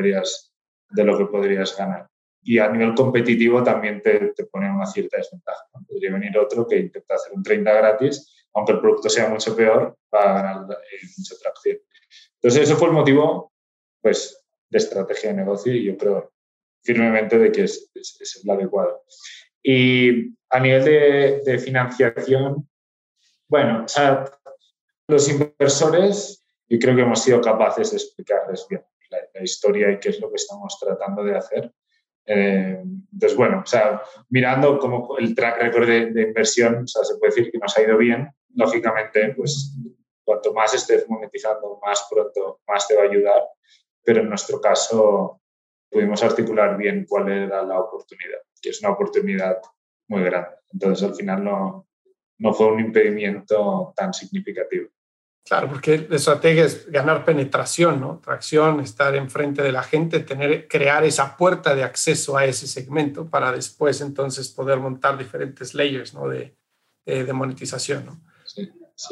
que podrías ganar. Y a nivel competitivo también te pone una cierta desventaja, ¿no? Podría venir otro que intenta hacer un 30 gratis, aunque el producto sea mucho peor, va a ganar mucha tracción. Entonces, eso fue el motivo pues, de estrategia de negocio y yo creo firmemente de que es el adecuado. Y a nivel de financiación, bueno, o sea, los inversores, yo creo que hemos sido capaces de explicarles bien la historia y qué es lo que estamos tratando de hacer. Entonces, bueno, o sea, mirando como el track record de inversión, o sea, se puede decir que nos ha ido bien. Lógicamente, pues, cuanto más estés monetizando, más pronto, más te va a ayudar. Pero en nuestro caso, pudimos articular bien cuál era la oportunidad, que es una oportunidad muy grande. Entonces, al final no fue un impedimento tan significativo. Claro, porque la estrategia es ganar penetración, ¿no? Tracción, estar enfrente de la gente, crear esa puerta de acceso a ese segmento para después entonces poder montar diferentes layers, ¿no? de monetización, ¿no? Sí.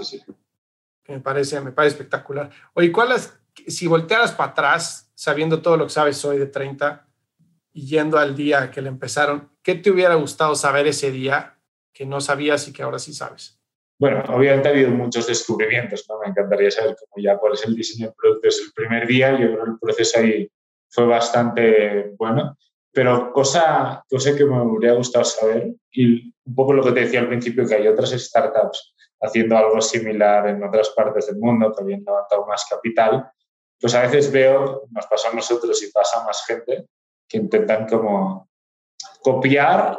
Me parece espectacular. Oye, si voltearas para atrás, sabiendo todo lo que sabes hoy de 30 y yendo al día que le empezaron, ¿qué te hubiera gustado saber ese día que no sabías y que ahora sí sabes? Bueno, obviamente ha habido muchos descubrimientos, ¿no? Me encantaría saber cómo ya cuál es el diseño del producto desde el primer día. Yo creo que el proceso ahí fue bastante bueno, pero cosa que me hubiera gustado saber, y un poco lo que te decía al principio, que hay otras startups haciendo algo similar en otras partes del mundo que habían levantado más capital, pues a veces veo, nos pasa a nosotros y pasa a más gente, que intentan como copiar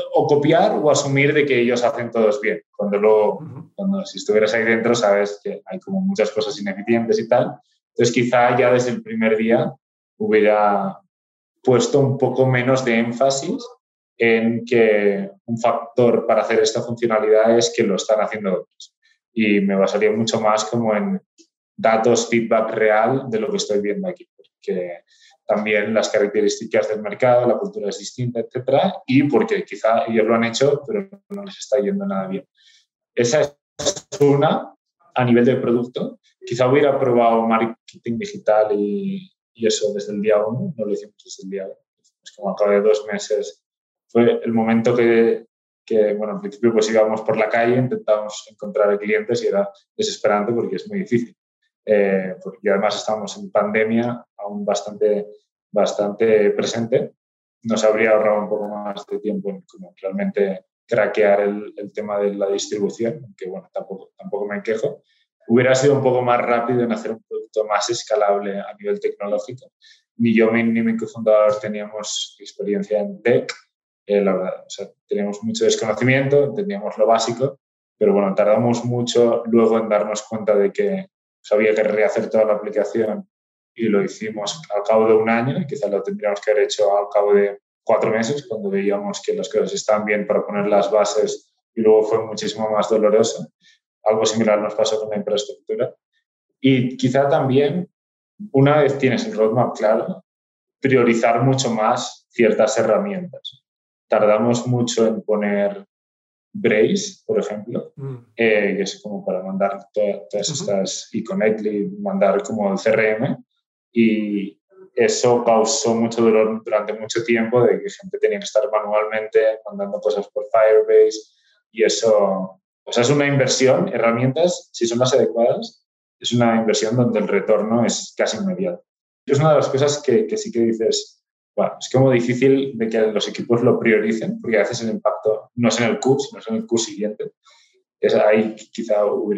o asumir de que ellos hacen todos bien. Cuando si estuvieras ahí dentro sabes que hay como muchas cosas ineficientes y tal. Entonces quizá ya desde el primer día hubiera puesto un poco menos de énfasis en que un factor para hacer esta funcionalidad es que lo están haciendo otros. Y me basaría mucho más como en datos, feedback real de lo que estoy viendo aquí. Porque también las características del mercado, la cultura es distinta, etcétera, y porque quizá ellos lo han hecho, pero no les está yendo nada bien. Esa es una a nivel de producto. Quizá hubiera probado marketing digital y eso desde el día 1, no lo hicimos desde el día 1. Es como a cabo de 2 meses fue el momento que bueno, al principio pues íbamos por la calle, intentábamos encontrar clientes y era desesperante porque es muy difícil. Porque además estamos en pandemia aún bastante presente, nos habría ahorrado un poco más de tiempo en como realmente craquear el tema de la distribución, que bueno, tampoco me quejo. Hubiera sido un poco más rápido en hacer un producto más escalable a nivel tecnológico. Ni yo ni mi cofundador teníamos experiencia en tech, la verdad, o sea, teníamos mucho desconocimiento, entendíamos lo básico, pero bueno, tardamos mucho luego en darnos cuenta de que había que rehacer toda la aplicación y lo hicimos al cabo de 1 año y quizás lo tendríamos que haber hecho al cabo de 4 meses cuando veíamos que las cosas estaban bien para poner las bases y luego fue muchísimo más doloroso. Algo similar nos pasó con la infraestructura. Y quizá también, una vez tienes el roadmap claro, priorizar mucho más ciertas herramientas. Tardamos mucho en poner Braze, por ejemplo, que es como para mandar todas estas, y Connectly, mandar como el CRM, y eso causó mucho dolor durante mucho tiempo de que gente tenía que estar manualmente mandando cosas por Firebase, y eso, o sea, es una inversión, herramientas, si son las adecuadas, es una inversión donde el retorno es casi inmediato. Es una de las cosas que sí que dices, bueno, es como difícil de que los equipos lo prioricen, porque a veces el impacto no es en el Q, sino es en el Q siguiente. Es ahí quizá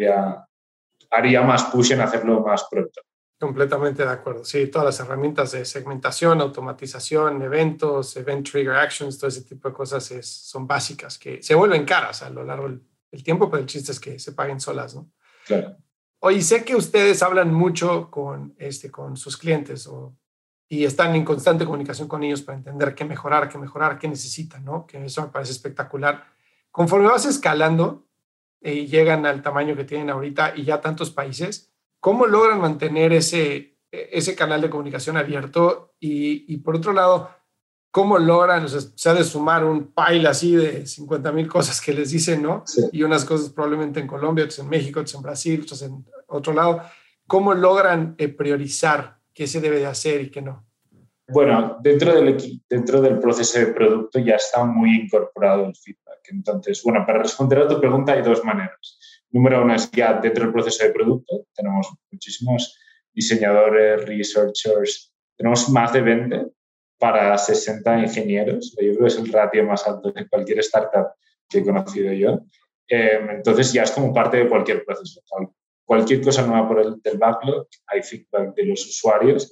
haría más push en hacerlo más pronto. Completamente de acuerdo. Sí, todas las herramientas de segmentación, automatización, eventos, event trigger actions, todo ese tipo de cosas son básicas que se vuelven caras a lo largo del tiempo, pero el chiste es que se paguen solas, ¿no? Claro. Oye, sé que ustedes hablan mucho con sus clientes y están en constante comunicación con ellos para entender qué mejorar, qué necesitan, ¿no? Que eso me parece espectacular. Conforme vas escalando y llegan al tamaño que tienen ahorita y ya tantos países, ¿cómo logran mantener ese canal de comunicación abierto? Y por otro lado, ¿cómo logran, o sea, se ha de sumar un pile así de 50,000 cosas que les dicen, ¿no? Sí. Y unas cosas probablemente en Colombia, otras en México, otras en Brasil, otras en otro lado. ¿Cómo logran priorizar qué se debe de hacer y qué no? Bueno, dentro del proceso de producto ya está muy incorporado el feedback. Entonces, bueno, para responder a tu pregunta hay dos maneras. Número uno es ya dentro del proceso de producto. Tenemos muchísimos diseñadores, researchers. Tenemos más de 20 para 60 ingenieros. Yo creo que es el ratio más alto de cualquier startup que he conocido yo. Entonces ya es como parte de cualquier proceso. Cualquier cosa nueva del backlog, hay feedback de los usuarios.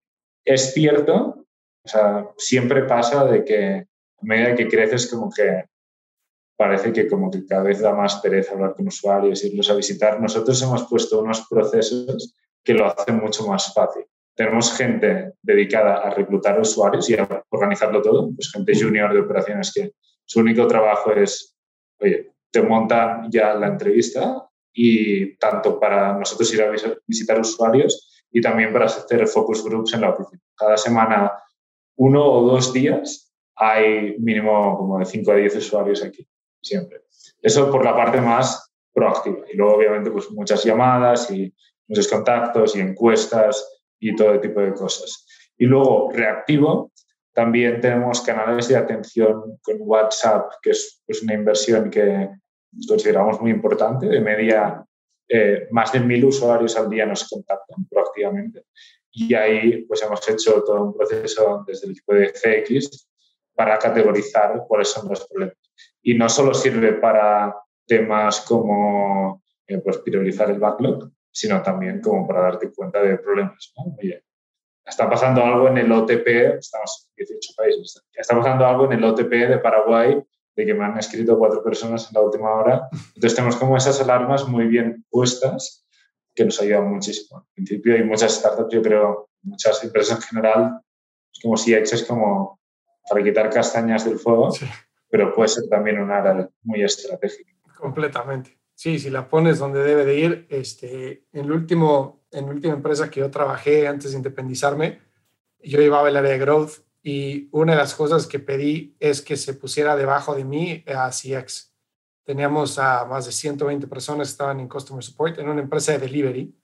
Es cierto, o sea, siempre pasa de que a medida que creces como que parece que como que cada vez da más pereza hablar con usuarios, irlos a visitar. Nosotros hemos puesto unos procesos que lo hacen mucho más fácil. Tenemos gente dedicada a reclutar usuarios y a organizarlo todo, pues gente junior de operaciones que su único trabajo es, oye, te montan ya la entrevista y tanto para nosotros ir a visitar usuarios y también para hacer focus groups en la oficina. Cada semana, 1 o 2 días, hay mínimo como de 5 a 10 usuarios aquí, siempre. Eso por la parte más proactiva. Y luego, obviamente, pues muchas llamadas y muchos contactos y encuestas y todo tipo de cosas. Y luego, reactivo, también tenemos canales de atención con WhatsApp, que es una inversión que consideramos muy importante. De media, más de 1.000 usuarios al día nos contactan proactivamente. Y ahí pues hemos hecho todo un proceso desde el equipo de CX para categorizar cuáles son los problemas. Y no solo sirve para temas como pues priorizar el backlog, sino también como para darte cuenta de problemas, ¿no? Oye, está pasando algo en el OTP, estamos en 18 países, está pasando algo en el OTP de Paraguay, de que me han escrito 4 personas en la última hora. Entonces tenemos como esas alarmas muy bien puestas que nos ayudan muchísimo. En principio hay muchas startups, yo creo, muchas empresas en general, es como si es como para quitar castañas del fuego, sí, pero puede ser también un área muy estratégica. Completamente. Sí, si la pones donde debe de ir. En la última empresa que yo trabajé antes de independizarme, yo llevaba el área de growth y una de las cosas que pedí es que se pusiera debajo de mí a CX. Teníamos a más de 120 personas que estaban en Customer Support en una empresa de delivery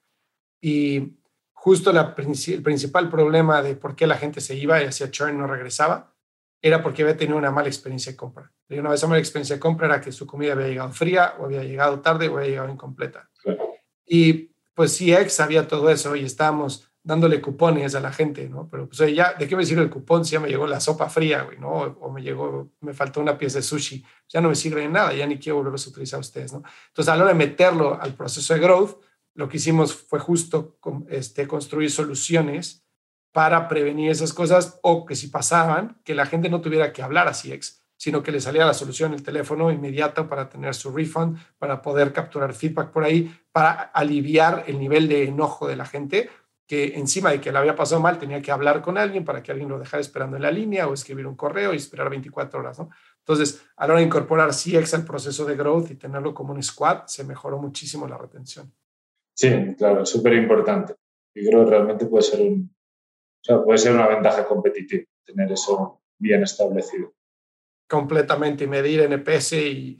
y justo el principal problema de por qué la gente se iba y hacía churn y no regresaba era porque había tenido una mala experiencia de compra. Y una vez esa mala experiencia de compra era que su comida había llegado fría o había llegado tarde o había llegado incompleta. Y pues CX sabía todo eso y estábamos dándole cupones a la gente, ¿no? Pero pues ya, ¿de qué me sirve el cupón si ya me llegó la sopa fría, güey, ¿no? O me faltó una pieza de sushi? Ya no me sirve de nada, ya ni quiero volverlos a utilizar a ustedes, ¿no? Entonces, a la hora de meterlo al proceso de growth, lo que hicimos fue justo construir soluciones para prevenir esas cosas o que si pasaban, que la gente no tuviera que hablar a CX, sino que le saliera la solución en el teléfono inmediato para tener su refund, para poder capturar feedback por ahí, para aliviar el nivel de enojo de la gente, que encima de que le había pasado mal, tenía que hablar con alguien para que alguien lo dejara esperando en la línea o escribir un correo y esperar 24 horas, ¿no? Entonces, a la hora de incorporar CX al proceso de growth y tenerlo como un squad, se mejoró muchísimo la retención. Sí, claro, súper importante. Yo creo que realmente puede ser una ventaja competitiva tener eso bien establecido. Completamente, y medir NPS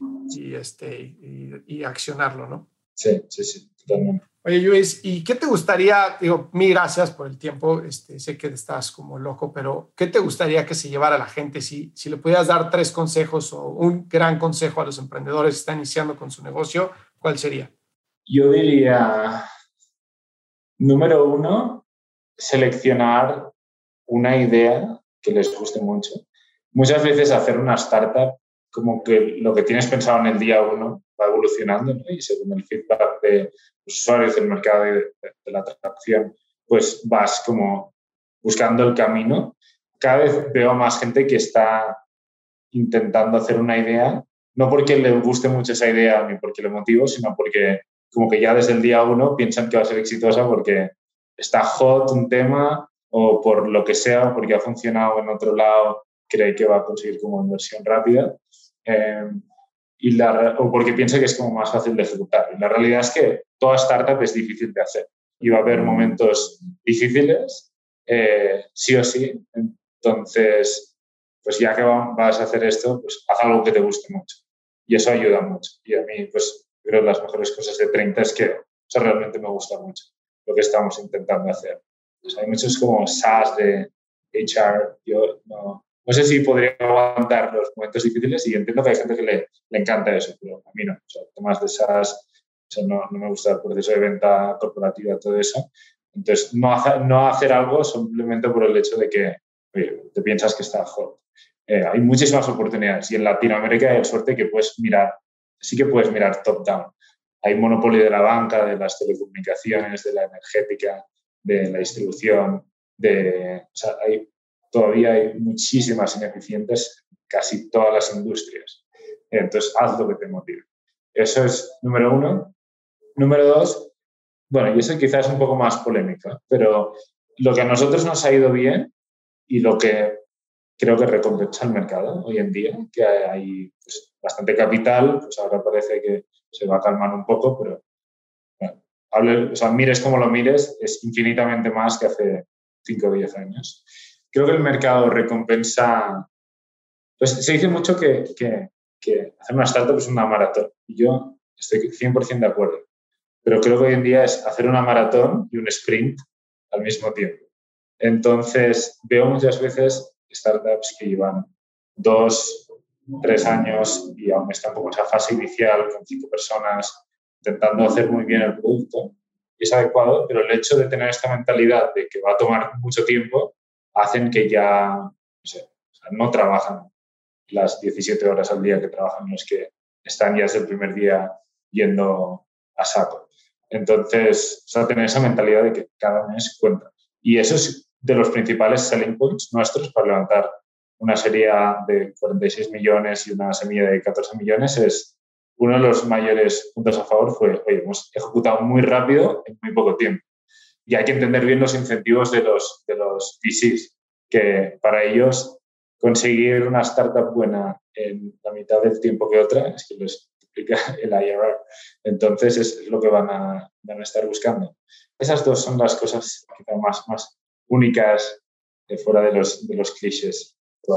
y accionarlo, ¿no? Sí, totalmente. Oye, Luis, ¿y qué te gustaría? Digo, mil gracias por el tiempo. Sé que estás como loco, pero ¿qué te gustaría que se llevara la gente? Si le pudieras dar 3 consejos o un gran consejo a los emprendedores que están iniciando con su negocio, ¿cuál sería? Yo diría, número 1, seleccionar una idea que les guste mucho. Muchas veces hacer una startup, como que lo que tienes pensado en el día uno va evolucionando, ¿no? Y según el feedback de los usuarios del mercado y de la atracción, pues vas como buscando el camino. Cada vez veo más gente que está intentando hacer una idea, no porque le guste mucho esa idea ni porque le motive, sino porque como que ya desde el día uno piensan que va a ser exitosa porque está hot un tema o por lo que sea, porque ha funcionado en otro lado, cree que va a conseguir como inversión rápida o porque piensa que es como más fácil de ejecutar. Y la realidad es que toda startup es difícil de hacer y va a haber momentos difíciles, sí o sí. Entonces, pues ya que vas a hacer esto, pues haz algo que te guste mucho. Y eso ayuda mucho. Y a mí, pues creo que las mejores cosas de 30 es que eso realmente me gusta mucho, lo que estamos intentando hacer. Pues hay muchos como SaaS de HR. Yo no sé si podría aguantar los momentos difíciles y entiendo que hay gente que le encanta eso, pero a mí no. O sea, temas de SaaS, o sea, no me gusta el proceso de venta corporativa, todo eso. Entonces, no hacer algo simplemente por el hecho de que oye, te piensas que está hot. Hay muchísimas oportunidades y en Latinoamérica hay suerte que sí que puedes mirar top-down. Hay monopolio de la banca, de las telecomunicaciones, de la energética, de la distribución, o sea, todavía hay muchísimas ineficientes en casi todas las industrias. Entonces, haz lo que te motive. Eso es número uno. Número dos, bueno, y eso quizás es un poco más polémico, pero lo que a nosotros nos ha ido bien y lo que creo que recompensa el mercado hoy en día, que hay pues, bastante capital, pues ahora parece que se va a calmar un poco, pero bueno, mires como lo mires, es infinitamente más que hace 5 o 10 años. Creo que el mercado recompensa... Pues se dice mucho que hacer una startup es una maratón, y yo estoy 100% de acuerdo, pero creo que hoy en día es hacer una maratón y un sprint al mismo tiempo. Entonces, veo muchas veces startups que llevan 2, 3 años y aún están como en esa fase inicial con 5 personas intentando hacer muy bien el producto y es adecuado, pero el hecho de tener esta mentalidad de que va a tomar mucho tiempo hacen que ya no trabajan las 17 horas al día que trabajan los que están ya desde el primer día yendo a saco. Entonces, tener esa mentalidad de que cada mes cuenta. Y eso es de los principales selling points nuestros para levantar una serie A de 46 millones y una semilla de 14 millones. Es uno de los mayores puntos a favor fue, oye, hemos ejecutado muy rápido en muy poco tiempo. Y hay que entender bien los incentivos de los VCs, que para ellos conseguir una startup buena en la mitad del tiempo que otra es que les duplica el IRR. Entonces es lo que van a estar buscando. Esas dos son las cosas quizá más únicas fuera de los clichés.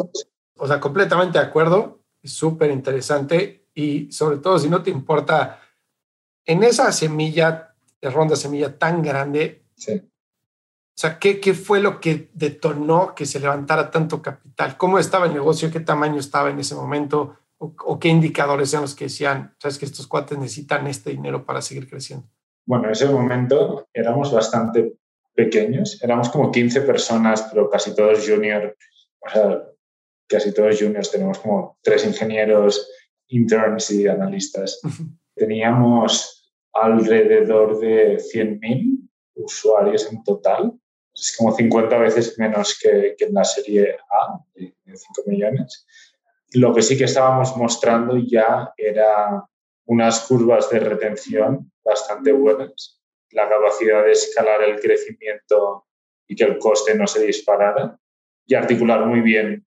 O sea, completamente de acuerdo. Es súper interesante y sobre todo si no te importa en esa ronda semilla tan grande. Sí. O sea, ¿qué fue lo que detonó que se levantara tanto capital? ¿Cómo estaba el negocio? ¿Qué tamaño estaba en ese momento? ¿O qué indicadores eran los que decían, sabes que estos cuates necesitan este dinero para seguir creciendo? Bueno, en ese momento éramos bastante pequeños. Éramos como 15 personas, pero casi todos junior. O sea, casi todos juniors. Tenemos como 3 ingenieros, interns y analistas. Teníamos alrededor de 100.000 usuarios en total. Es como 50 veces menos que en la serie A, de 5 millones. Lo que sí que estábamos mostrando ya era unas curvas de retención bastante buenas, la capacidad de escalar el crecimiento y que el coste no se disparara y articular muy bien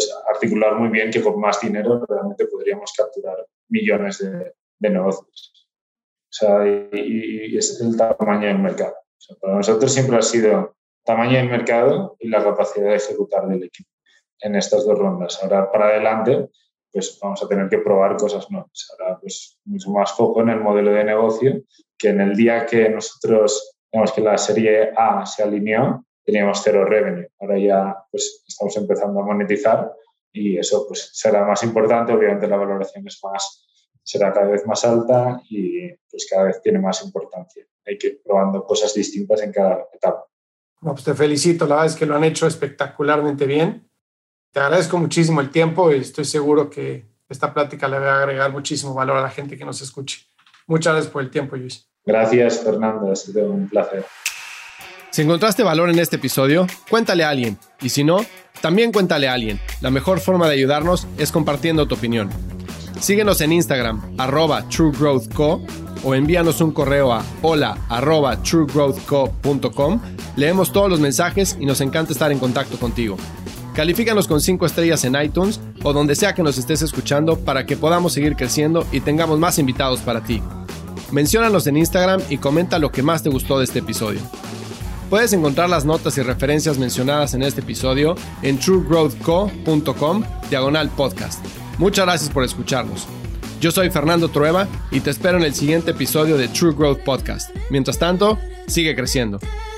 que con más dinero realmente podríamos capturar millones de negocios. O sea, y es el tamaño del mercado. O sea, para nosotros siempre ha sido tamaño del mercado y la capacidad de ejecutar del equipo en estas 2 rondas. Ahora, para adelante, pues vamos a tener que probar cosas nuevas. Ahora, pues mucho más foco en el modelo de negocio, que en el día que nosotros, digamos que la serie A se alineó, teníamos 0 revenue. Ahora ya pues estamos empezando a monetizar y eso pues será más importante. Obviamente la valoración será cada vez más alta y pues cada vez tiene más importancia. Hay que ir probando cosas distintas en cada etapa. No, pues te felicito, la verdad es que lo han hecho espectacularmente bien. Te agradezco muchísimo el tiempo y estoy seguro que esta plática le va a agregar muchísimo valor a la gente que nos escuche. Muchas gracias por el tiempo, Luis. Gracias, Fernando, ha sido un placer. Si encontraste valor en este episodio, cuéntale a alguien. Y si no, también cuéntale a alguien. La mejor forma de ayudarnos es compartiendo tu opinión. Síguenos en Instagram, @TrueGrowthCo, o envíanos un correo a hola@truegrowthco.com. Leemos todos los mensajes y nos encanta estar en contacto contigo. Califícanos con 5 estrellas en iTunes o donde sea que nos estés escuchando para que podamos seguir creciendo y tengamos más invitados para ti. Menciónanos en Instagram y comenta lo que más te gustó de este episodio. Puedes encontrar las notas y referencias mencionadas en este episodio en truegrowthco.com/podcast. Muchas gracias por escucharnos. Yo soy Fernando Trueba y te espero en el siguiente episodio de True Growth Podcast. Mientras tanto, sigue creciendo.